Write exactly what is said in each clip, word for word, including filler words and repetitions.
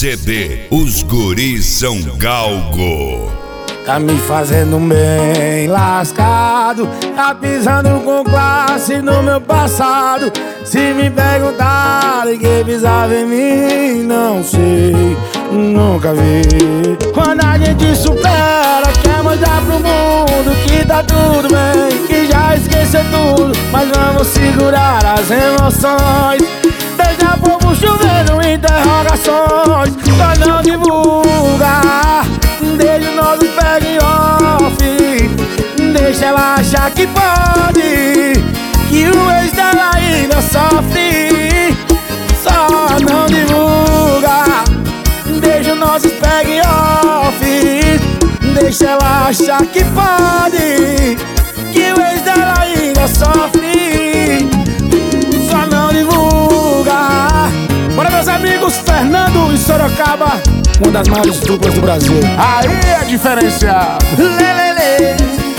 C D Os Guris São Galgo. Tá me fazendo bem lascado, tá pisando com classe no meu passado. Se me perguntarem quem pisava em mim, não sei, nunca vi. Quando a gente supera, quer mostrar pro mundo que tá tudo bem, que já esqueceu tudo, mas vamos segurar as emoções. Deixa o povo chovendo interrogações, pra não divulgar. Deixa o nosso pega em off, deixa ela achar que pode, que o ex dela ainda sofre. Só não divulga. Deixa o nosso pega em off, deixa ela achar que pode, que o ex dela ainda sofre. Só não divulga. Bora, meus amigos, Fernando e Sorocaba, uma das maiores duplas do Brasil. Aí é diferencial. Lelele,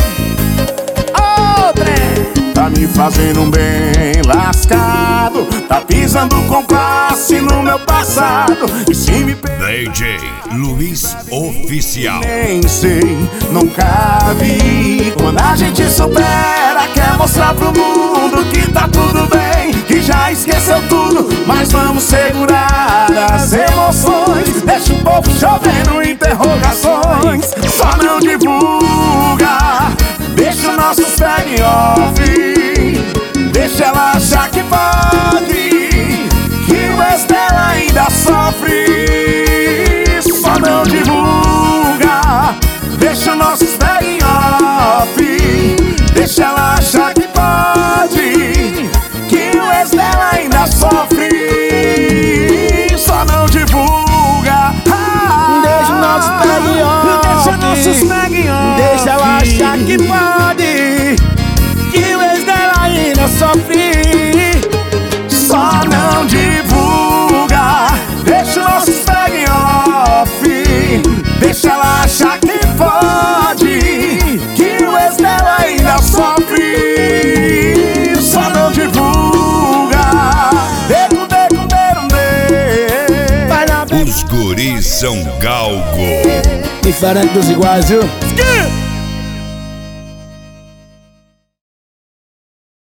outra. Tá me fazendo bem lascado, tá pisando com classe no meu passado. E se me D J Luiz Oficial. nem sei, nunca vi. Quando a gente supera, quer mostrar pro mundo que tá tudo bem, que já esqueceu tudo, mas vamos segurar as emoções. Deixa o povo chovendo interrogações, só não divulga. Deixa o nosso pega em off, deixa ela achar que pode, que o ex dela ainda sofre. Só não divulga. Deixa o nosso pega em off, deixa ela achar que pode, que o ex dela ainda sofre. Só não divulga. Deixa o nosso pega em off, deixa nossos pega em off, deixa ela achar que pode, que o ex dela ainda sofre. Só não divulga. Deixa o nosso pega em off, deixa ela achar que pode, que o ex dela ainda sofre. Só não divulga. Deco, deco, deco, deco. Os Guris São Galgo. Diferente dos iguais, viu?